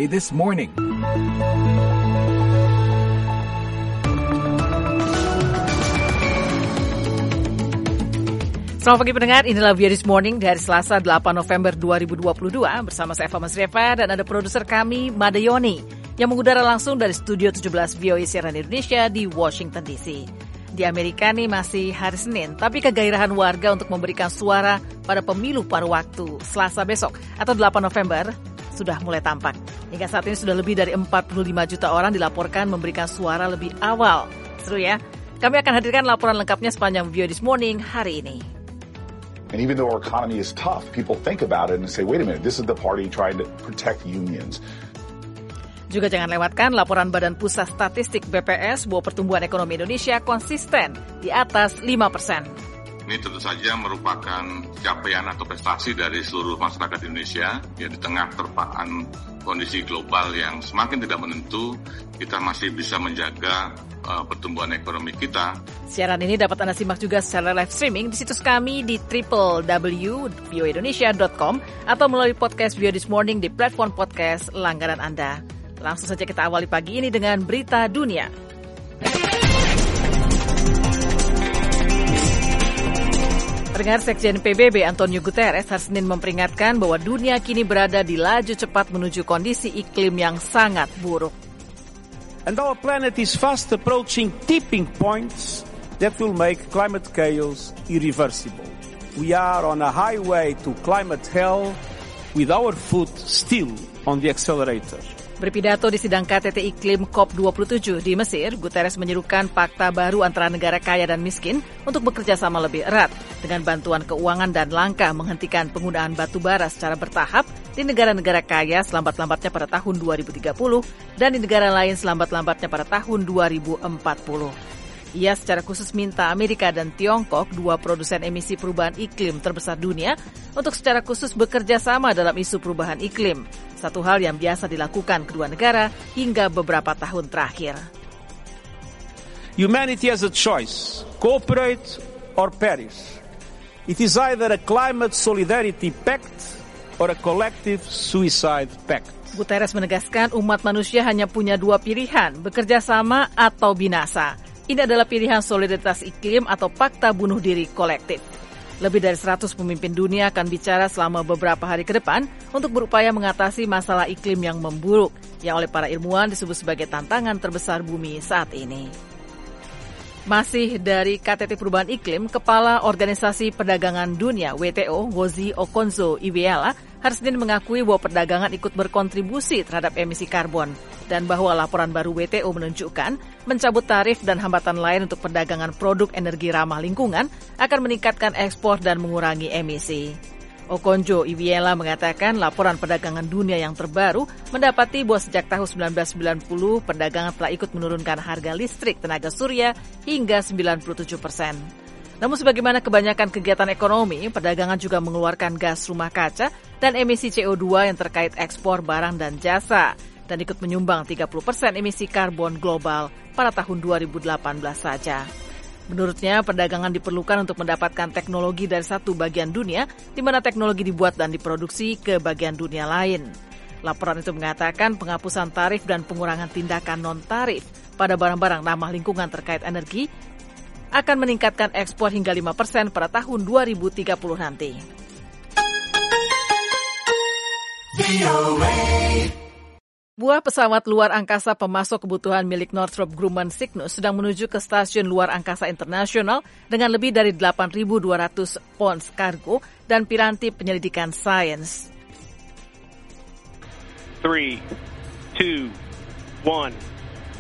VOA This Morning. Selamat pagi pendengar, inilah VOA This Morning dari Selasa 8 November 2022 bersama saya Eva Masrieva dan ada produser kami Mada Yoni yang mengudara langsung dari Studio 17 VOA Siaran Indonesia di Washington DC. Di Amerika nih masih hari Senin, tapi kegairahan warga untuk memberikan suara pada pemilu pada waktu Selasa besok atau 8 November sudah mulai tampak. Hingga saat ini sudah lebih dari 45 juta orang dilaporkan memberikan suara lebih awal. Seru ya? Kami akan hadirkan laporan lengkapnya sepanjang VOA This Morning hari ini. And even though our economy is tough, people think about it and say, wait a minute, this is the party trying to protect unions. Juga jangan lewatkan laporan Badan Pusat Statistik BPS bahwa pertumbuhan ekonomi Indonesia konsisten di atas 5%. Ini tentu saja merupakan capaian atau prestasi dari seluruh masyarakat Indonesia. Ya, di tengah terpaan kondisi global yang semakin tidak menentu, kita masih bisa menjaga pertumbuhan ekonomi kita. Siaran ini dapat Anda simak juga secara live streaming di situs kami di www.voaindonesia.com atau melalui podcast VOA This Morning di platform podcast langganan Anda. Langsung saja kita awali pagi ini dengan berita dunia. Pendengar, Sekjen PBB Antonio Guterres hari Senin memperingatkan bahwa dunia kini berada di laju cepat menuju kondisi iklim yang sangat buruk. And our planet is fast approaching tipping points that will make climate chaos irreversible. We are on a highway to climate hell with our foot still on the accelerator. Berpidato di sidang KTT Iklim COP27 di Mesir, Guterres menyerukan fakta baru antara negara kaya dan miskin untuk bekerja sama lebih erat dengan bantuan keuangan dan langkah menghentikan penggunaan batu bara secara bertahap di negara-negara kaya selambat-lambatnya pada tahun 2030 dan di negara lain selambat-lambatnya pada tahun 2040. Ia secara khusus minta Amerika dan Tiongkok, dua produsen emisi perubahan iklim terbesar dunia, untuk secara khusus bekerja sama dalam isu perubahan iklim. Satu hal yang biasa dilakukan kedua negara hingga beberapa tahun terakhir. Humanity has a choice, cooperate or perish. It is either a climate solidarity pact or a collective suicide pact. Guterres menegaskan umat manusia hanya punya dua pilihan, bekerja sama atau binasa. Ini adalah pilihan solidaritas iklim atau fakta bunuh diri kolektif. Lebih dari 100 pemimpin dunia akan bicara selama beberapa hari ke depan untuk berupaya mengatasi masalah iklim yang memburuk, yang oleh para ilmuwan disebut sebagai tantangan terbesar bumi saat ini. Masih dari KTT Perubahan Iklim, Kepala Organisasi Perdagangan Dunia WTO, Ngozi Okonjo-Iweala, hari Senin mengakui bahwa perdagangan ikut berkontribusi terhadap emisi karbon dan bahwa laporan baru WTO menunjukkan mencabut tarif dan hambatan lain untuk perdagangan produk energi ramah lingkungan akan meningkatkan ekspor dan mengurangi emisi. Okonjo-Iweala mengatakan laporan perdagangan dunia yang terbaru mendapati bahwa sejak tahun 1990 perdagangan telah ikut menurunkan harga listrik tenaga surya hingga 97%. Namun sebagaimana kebanyakan kegiatan ekonomi, perdagangan juga mengeluarkan gas rumah kaca dan emisi CO2 yang terkait ekspor barang dan jasa dan ikut menyumbang 30% emisi karbon global pada tahun 2018 saja. Menurutnya, perdagangan diperlukan untuk mendapatkan teknologi dari satu bagian dunia, di mana teknologi dibuat dan diproduksi ke bagian dunia lain. Laporan itu mengatakan penghapusan tarif dan pengurangan tindakan non-tarif pada barang-barang ramah lingkungan terkait energi akan meningkatkan ekspor hingga 5% pada tahun 2030 nanti. Buah pesawat luar angkasa pemasok kebutuhan milik Northrop Grumman Cygnus sedang menuju ke stasiun luar angkasa internasional dengan lebih dari 8.200 pons kargo dan piranti penyelidikan sains. 3, 2, 1.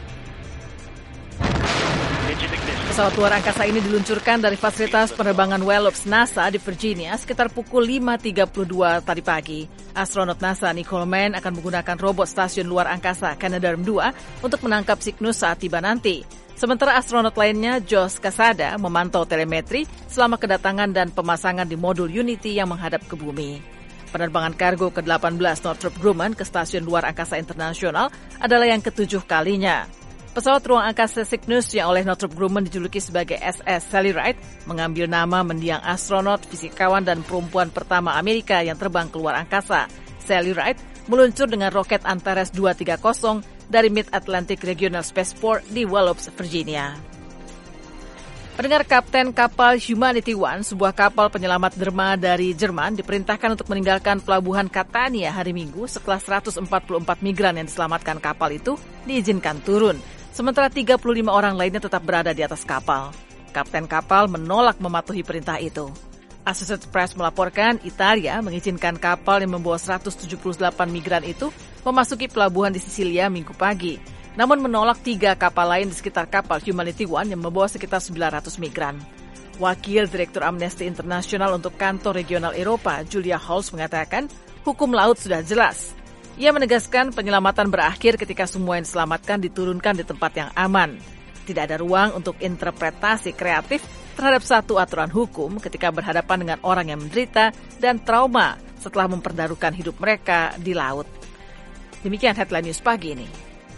Pesawat luar angkasa ini diluncurkan dari fasilitas penerbangan Wallops NASA di Virginia sekitar pukul 5.32 tadi pagi. Astronot NASA Nicole Mann akan menggunakan robot stasiun luar angkasa Canadarm2 untuk menangkap Cygnus saat tiba nanti. Sementara astronot lainnya, Josh Cassada, memantau telemetri selama kedatangan dan pemasangan di modul Unity yang menghadap ke bumi. Penerbangan kargo ke-18 Northrop Grumman ke stasiun luar angkasa internasional adalah yang ke-7 kalinya. Pesawat ruang angkasa Cygnus yang oleh Northrop Grumman dijuluki sebagai SS Sally Ride mengambil nama mendiang astronot, fisikawan, dan perempuan pertama Amerika yang terbang ke luar angkasa. Sally Ride meluncur dengan roket Antares 230 dari Mid-Atlantic Regional Spaceport di Wallops, Virginia. Pendengar, kapten kapal Humanity One, sebuah kapal penyelamat derma dari Jerman, diperintahkan untuk meninggalkan pelabuhan Catania hari Minggu setelah 144 migran yang diselamatkan kapal itu diizinkan turun, sementara 35 orang lainnya tetap berada di atas kapal. Kapten kapal menolak mematuhi perintah itu. Associated Press melaporkan Italia mengizinkan kapal yang membawa 178 migran itu memasuki pelabuhan di Sisilia Minggu pagi, namun menolak 3 kapal lain di sekitar kapal Humanity One yang membawa sekitar 900 migran. Wakil Direktur Amnesty International untuk Kantor Regional Eropa, Julia Holz, mengatakan hukum laut sudah jelas. Ia menegaskan penyelamatan berakhir ketika semua yang diselamatkan diturunkan di tempat yang aman. Tidak ada ruang untuk interpretasi kreatif terhadap satu aturan hukum ketika berhadapan dengan orang yang menderita dan trauma setelah mempertaruhkan hidup mereka di laut. Demikian headline news pagi ini.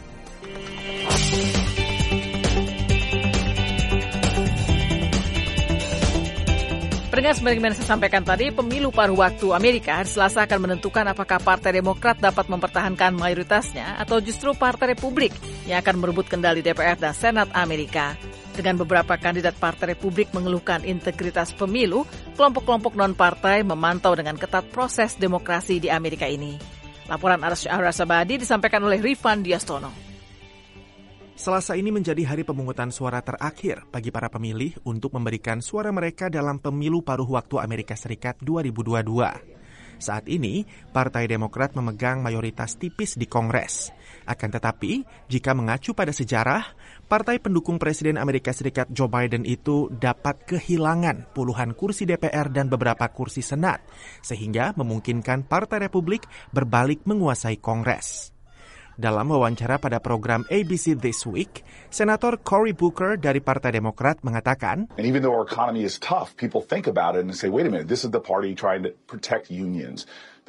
Pendengar, sebagaimana saya sampaikan tadi, pemilu paruh waktu Amerika hari Selasa akan menentukan apakah Partai Demokrat dapat mempertahankan mayoritasnya atau justru Partai Republik yang akan merebut kendali DPR dan Senat Amerika. Dengan beberapa kandidat Partai Republik mengeluhkan integritas pemilu, kelompok-kelompok non-partai memantau dengan ketat proses demokrasi di Amerika ini. Laporan Aras Abadi disampaikan oleh Rifan Diastono. Selasa ini menjadi hari pemungutan suara terakhir bagi para pemilih untuk memberikan suara mereka dalam pemilu paruh waktu Amerika Serikat 2022. Saat ini, Partai Demokrat memegang mayoritas tipis di Kongres. Akan tetapi, jika mengacu pada sejarah, partai pendukung Presiden Amerika Serikat Joe Biden itu dapat kehilangan puluhan kursi DPR dan beberapa kursi Senat, sehingga memungkinkan Partai Republik berbalik menguasai Kongres. Dalam wawancara pada program ABC This Week, Senator Cory Booker dari Partai Demokrat mengatakan, And even though our economy is tough, people think about it and say, wait a minute, this is the party trying to protect unions.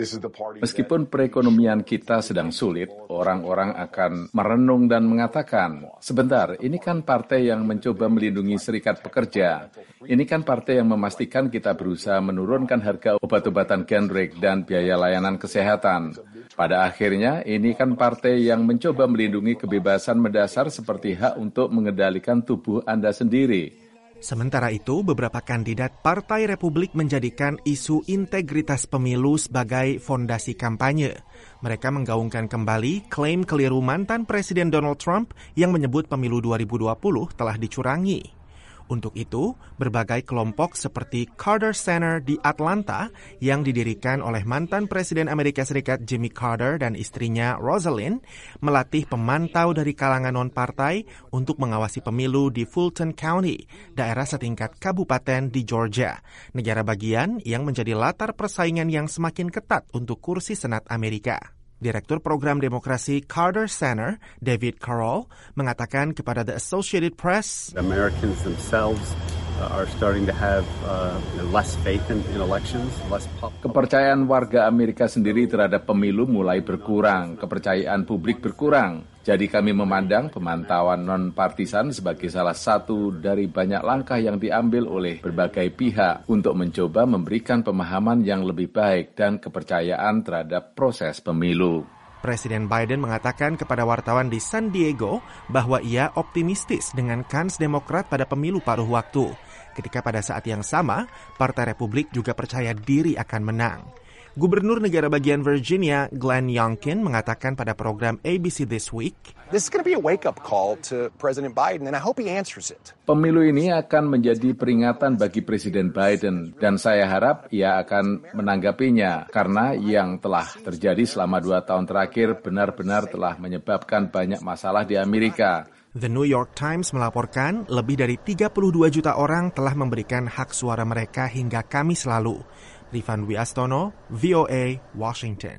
Meskipun perekonomian kita sedang sulit, orang-orang akan merenung dan mengatakan, sebentar, ini kan partai yang mencoba melindungi serikat pekerja. Ini kan partai yang memastikan kita berusaha menurunkan harga obat-obatan generic dan biaya layanan kesehatan. Pada akhirnya, ini kan partai yang mencoba melindungi kebebasan mendasar seperti hak untuk mengendalikan tubuh Anda sendiri. Sementara itu, beberapa kandidat Partai Republik menjadikan isu integritas pemilu sebagai fondasi kampanye. Mereka menggaungkan kembali klaim keliru mantan Presiden Donald Trump yang menyebut pemilu 2020 telah dicurangi. Untuk itu, berbagai kelompok seperti Carter Center di Atlanta yang didirikan oleh mantan Presiden Amerika Serikat Jimmy Carter dan istrinya Rosalind melatih pemantau dari kalangan non-partai untuk mengawasi pemilu di Fulton County, daerah setingkat kabupaten di Georgia, negara bagian yang menjadi latar persaingan yang semakin ketat untuk kursi Senat Amerika. Direktur Program Demokrasi Carter Center, David Carroll, mengatakan kepada The Associated Press, Americans themselves are starting to have less faith in elections, less Kepercayaan warga Amerika sendiri terhadap pemilu mulai berkurang, kepercayaan publik berkurang. Jadi kami memandang pemantauan non-partisan sebagai salah satu dari banyak langkah yang diambil oleh berbagai pihak untuk mencoba memberikan pemahaman yang lebih baik dan kepercayaan terhadap proses pemilu. Presiden Biden mengatakan kepada wartawan di San Diego bahwa ia optimistis dengan kans Demokrat pada pemilu paruh waktu, ketika pada saat yang sama, Partai Republik juga percaya diri akan menang. Gubernur negara bagian Virginia, Glenn Youngkin, mengatakan pada program ABC This Week, This is going to be a wake-up call to President Biden, and I hope he answers it. Pemilu ini akan menjadi peringatan bagi Presiden Biden, dan saya harap ia akan menanggapinya, karena yang telah terjadi selama 2 tahun terakhir benar-benar telah menyebabkan banyak masalah di Amerika. The New York Times melaporkan lebih dari 32 juta orang telah memberikan hak suara mereka hingga Kamis lalu. Rifan Wiastono, VOA, Washington.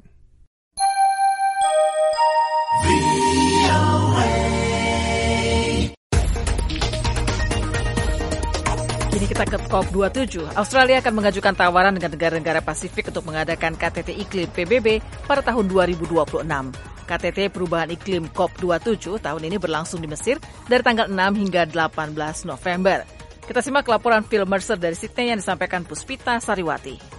Kini kita ke COP27. Australia akan mengajukan tawaran dengan negara-negara Pasifik untuk mengadakan KTT Iklim PBB pada tahun 2026. KTT Perubahan Iklim COP27 tahun ini berlangsung di Mesir dari tanggal 6 hingga 18 November. Kita simak laporan Phil Mercer dari Sydney yang disampaikan Puspita Sariwati.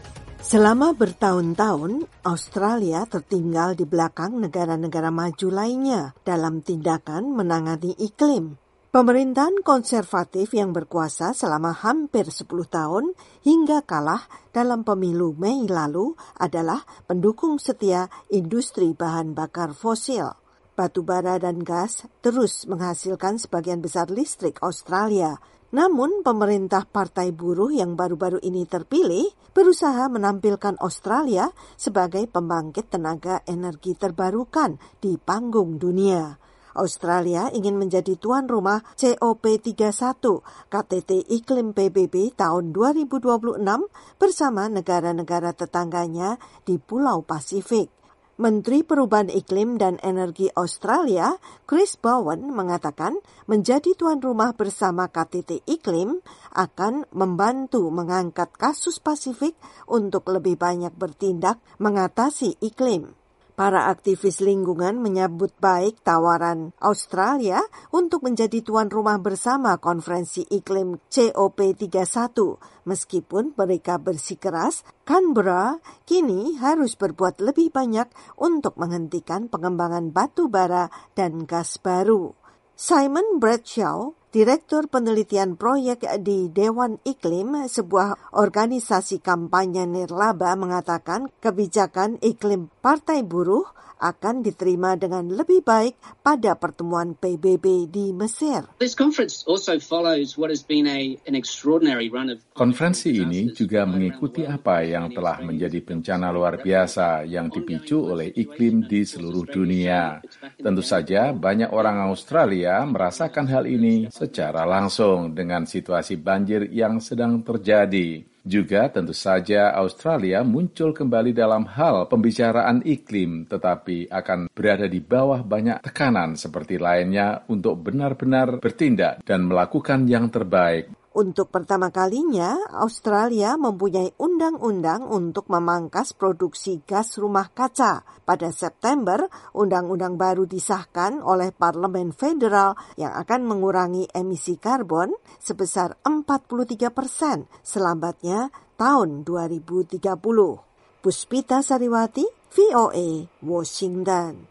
Selama bertahun-tahun, Australia tertinggal di belakang negara-negara maju lainnya dalam tindakan menangani iklim. Pemerintahan konservatif yang berkuasa selama hampir 10 tahun hingga kalah dalam pemilu Mei lalu adalah pendukung setia industri bahan bakar fosil. Batu bara dan gas terus menghasilkan sebagian besar listrik Australia. Namun, pemerintah Partai Buruh yang baru-baru ini terpilih berusaha menampilkan Australia sebagai pembangkit tenaga energi terbarukan di panggung dunia. Australia ingin menjadi tuan rumah COP31 KTT Iklim PBB tahun 2026 bersama negara-negara tetangganya di Pulau Pasifik. Menteri Perubahan Iklim dan Energi Australia, Chris Bowen, mengatakan menjadi tuan rumah bersama KTT Iklim akan membantu mengangkat kasus Pasifik untuk lebih banyak bertindak mengatasi iklim. Para aktivis lingkungan menyambut baik tawaran Australia untuk menjadi tuan rumah bersama konferensi iklim COP31. Meskipun mereka bersikeras, Canberra kini harus berbuat lebih banyak untuk menghentikan pengembangan batu bara dan gas baru. Simon Bradshaw, Direktur Penelitian Proyek di Dewan Iklim, sebuah organisasi kampanye nirlaba, mengatakan kebijakan iklim Partai Buruh akan diterima dengan lebih baik pada pertemuan PBB di Mesir. Konferensi ini juga mengikuti apa yang telah menjadi bencana luar biasa yang dipicu oleh iklim di seluruh dunia. Tentu saja banyak orang Australia merasakan hal ini secara langsung dengan situasi banjir yang sedang terjadi. Juga tentu saja Australia muncul kembali dalam hal pembicaraan iklim, tetapi akan berada di bawah banyak tekanan seperti lainnya untuk benar-benar bertindak dan melakukan yang terbaik. Untuk pertama kalinya, Australia mempunyai undang-undang untuk memangkas produksi gas rumah kaca. Pada September, undang-undang baru disahkan oleh Parlemen Federal yang akan mengurangi emisi karbon sebesar 43% selambatnya tahun 2030. Puspita Sariwati, VOA, Washington.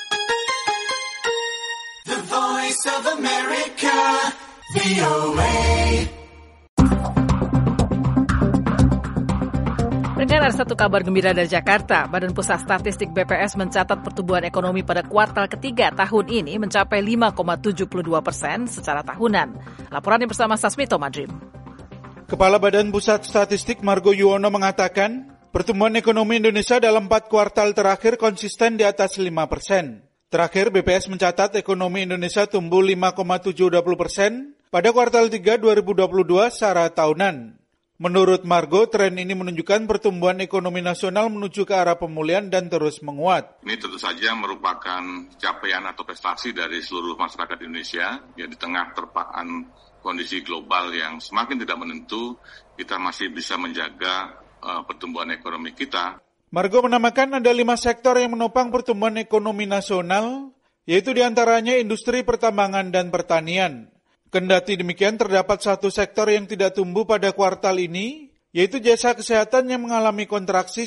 The Voice of America, VOA. Pendengar, ada satu kabar gembira dari Jakarta. Badan Pusat Statistik BPS mencatat pertumbuhan ekonomi pada kuartal ketiga tahun ini mencapai 5,72% secara tahunan. Laporannya bersama Sasmito Madrim. Kepala Badan Pusat Statistik Margo Yuwono mengatakan, pertumbuhan ekonomi Indonesia dalam 4 kuartal terakhir konsisten di atas 5%. Terakhir, BPS mencatat ekonomi Indonesia tumbuh 5,72% pada kuartal 3 2022 secara tahunan. Menurut Margo, tren ini menunjukkan pertumbuhan ekonomi nasional menuju ke arah pemulihan dan terus menguat. Ini tentu saja merupakan capaian atau prestasi dari seluruh masyarakat Indonesia. Ya, di tengah terpaan kondisi global yang semakin tidak menentu, kita masih bisa menjaga pertumbuhan ekonomi kita. Margo menambahkan ada 5 sektor yang menopang pertumbuhan ekonomi nasional, yaitu diantaranya industri pertambangan dan pertanian. Kendati demikian, terdapat satu sektor yang tidak tumbuh pada kuartal ini, yaitu jasa kesehatan yang mengalami kontraksi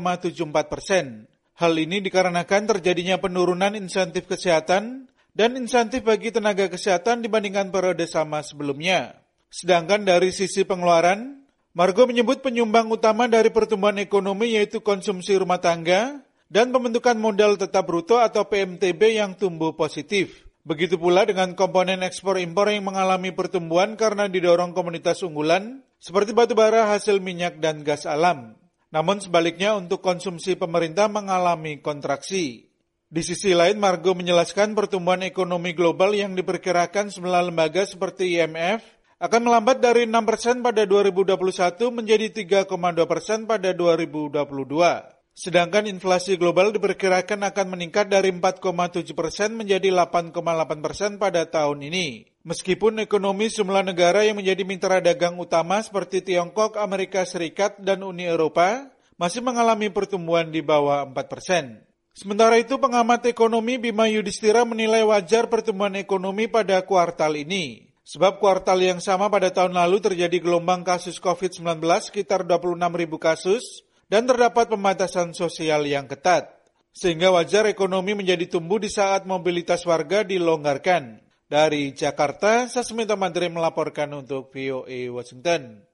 1,74%. Hal ini dikarenakan terjadinya penurunan insentif kesehatan dan insentif bagi tenaga kesehatan dibandingkan periode sama sebelumnya. Sedangkan dari sisi pengeluaran, Margo menyebut penyumbang utama dari pertumbuhan ekonomi yaitu konsumsi rumah tangga dan pembentukan modal tetap bruto atau PMTB yang tumbuh positif. Begitu pula dengan komponen ekspor-impor yang mengalami pertumbuhan karena didorong komoditas unggulan seperti batubara, hasil minyak, dan gas alam. Namun sebaliknya untuk konsumsi pemerintah mengalami kontraksi. Di sisi lain, Margo menjelaskan pertumbuhan ekonomi global yang diperkirakan sejumlah lembaga seperti IMF akan melambat dari 6% pada 2021 menjadi 3,2% pada 2022. Sedangkan inflasi global diperkirakan akan meningkat dari 4,7% menjadi 8,8% pada tahun ini. Meskipun ekonomi sejumlah negara yang menjadi mitra dagang utama seperti Tiongkok, Amerika Serikat, dan Uni Eropa masih mengalami pertumbuhan di bawah 4%. Sementara itu, pengamat ekonomi Bima Yudhistira menilai wajar pertumbuhan ekonomi pada kuartal ini. Sebab kuartal yang sama pada tahun lalu terjadi gelombang kasus COVID-19 sekitar 26.000 kasus, dan terdapat pembatasan sosial yang ketat. Sehingga wajar ekonomi menjadi tumbuh di saat mobilitas warga dilonggarkan. Dari Jakarta, Sasmita Madre melaporkan untuk VOA Washington.